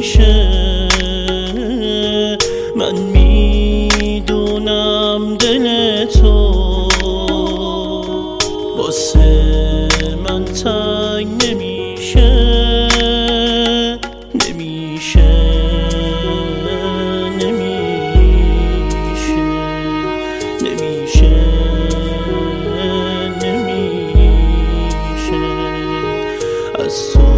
همیشه من میدونم دل تو واسه من تنگ نمیشه نمیشه نمیشه نمیشه نمیشه از تو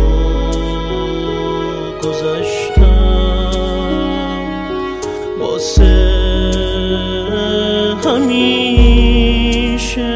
گذشتم واسه همیشه.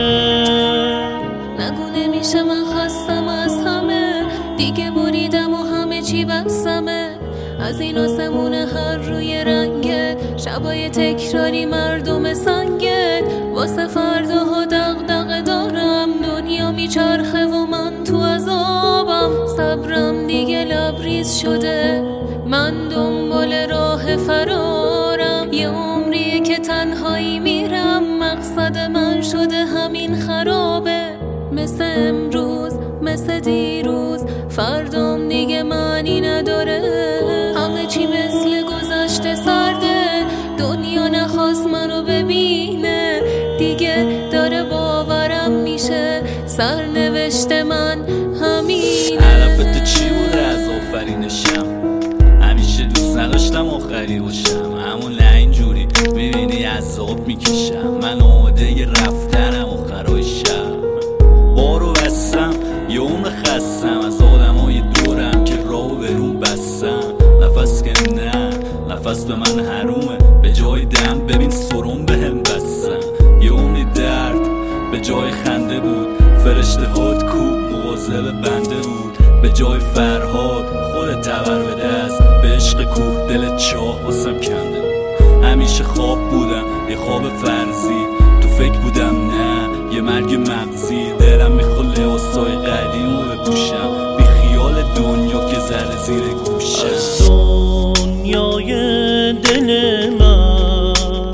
نگو نمیشه من خستم از همه دیگه بریدم و همه چی بسمه از این آسمونه هر روی رنگت شبای تکراری مردم سنگت واسه فرداها دغدغه دارم دنیا میچرخه و من تو عذابم صبرم دیگه لبریز شده من دنبال راه فرارم یه عمریه که تنهایی میرم مقصد من شده همین خرابه مثل امروز مثل دیروز فردام دیگه معنی نداره همه چی مثل گذشته سرده دنیا نخواست منو ببینه دیگه داره باورم میشه سرنوشت من همینه. حرف تو چی بوده از آفرینشم همیشه دوست نداشتم آخری باشم همون نه اینجوری میبینی عذاب میکشم من آماده رفتنم آخرای شب بارو بستم یه عمر خستم از آدمای دورم که راهو برون بستم نفس که نه نفس به من حرومه به جای دم ببین سرم بهم بستم یه عمری درد به جای خنده بود فرشته هات کو مواظب بنده بود به جای فرهاد خودت تبر به دست به عشق کوه دل چاه واسم کنده بود همیشه خواب بودم یه خواب فرضی تو فکر بودم نه یه مرگ مغزی دلم میخواد لباسای قدیمو بپوشم بی خیال دنیا که زره زیر گوشم از دنیای دل من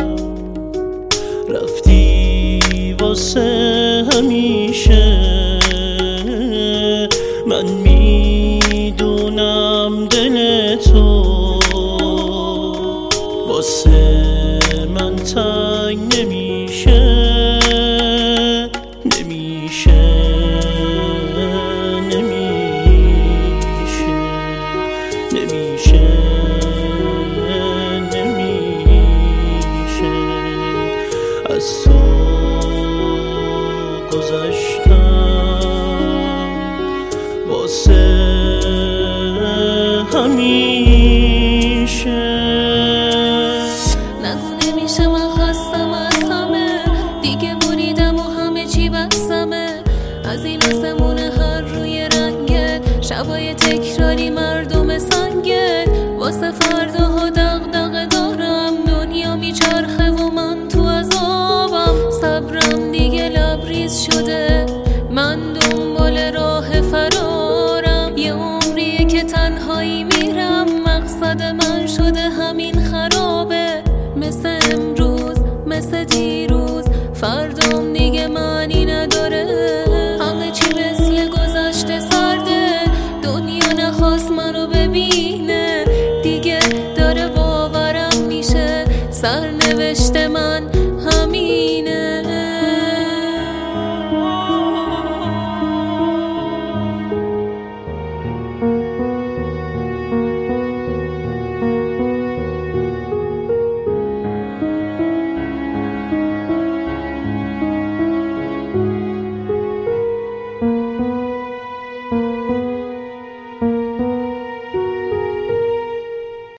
رفتی واسه همیشه من میدونم دل تو واسه من تنگ نمیشه نمیشه نمیشه نمیشه نمیشه از تو گذشتم واسه همیشه. نگو نمیشه من خستم از همه دیگه بریدم و همه چی بسمه از این آسمونه هر روی رنگت شبای تکراری مردم سنگت واسه فرداها دغدغه دارم دنیا میچرخه و من تو عذابم صبرم دیگه لبریز شده من دنبال راه فرارم یه عمریه که تنهایی میرم مقصد من شده همین خرابه مثل امروز مثل دیروز فردام دیگه من